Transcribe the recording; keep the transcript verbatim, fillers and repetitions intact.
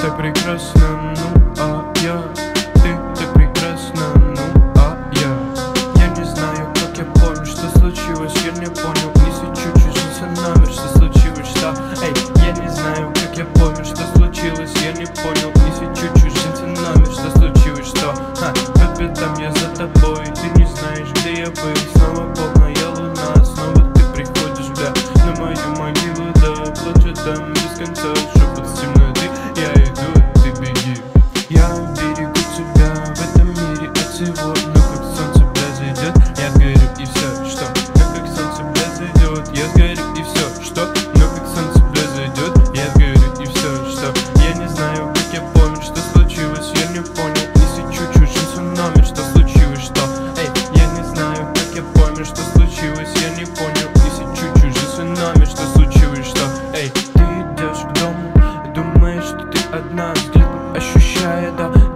так прекрасна, ну а я. Ты так прекрасна, ну а я. Я не знаю, как я понял, что случилось. Я не понял, если чуть-чуть жизнь номер, что случилось, что? Эй, я не знаю, как я понял, что случилось. Я не понял, если чуть-чуть жизнь номер, что случилось, что? Ха, по пятам я за тобой, ты не знаешь, где я был. Снова полная луна, снова ты приходишь, бля, на мою могилу, да, плачу там без конца. Шепот с темноты, я иду, ты беги. Я берегу тебя в этом мире от всего. Но как солнце, бля, зайдет, я сгорю и все, что? Но как солнце, бля, зайдет, я сгорю и все, что? Но как солнце, бля, зайдет, я сгорю и все, что? Я не знаю, как я понял, что случилось. Я не понял, если чуть-чуть жизнь номер, что случилось, что? Эй, я не знаю, как я понял, что случилось. Я не понял, если чуть-чуть жизнь номер, что случилось, что? Эй, ты идешь к дому и думаешь, что ты одна, взглядом ощущая, да,